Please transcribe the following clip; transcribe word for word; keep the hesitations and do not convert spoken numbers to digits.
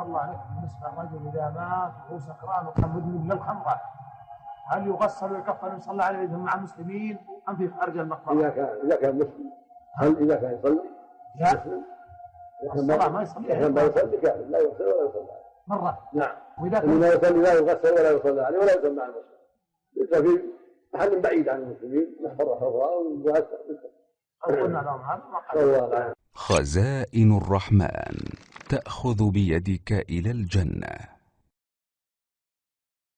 الله عليك بالنسبة للرجل إذا مات وهو سكران وكان مدمن للخمرة هل يغسل ويكفن ويصلى عليه مع المسلمين أم في خارج المقبرة؟ إذا كان إذا كان مسلم هل إذا كان يصلي؟ لا الصلاة ما يصلي إذا كان ما يصلي كافر لا يغسل ولا يصلى عليه مرة. نعم. وإذا كان ما يصلي لا يغسل ولا يصلى عليه ولا يصلى مع المسلمين إذا في محل بعيد عن المسلمين محفظة حفظة ويغسل قلنا لهم هذا. خزائن الرحمن تأخذ بيدك إلى الجنة.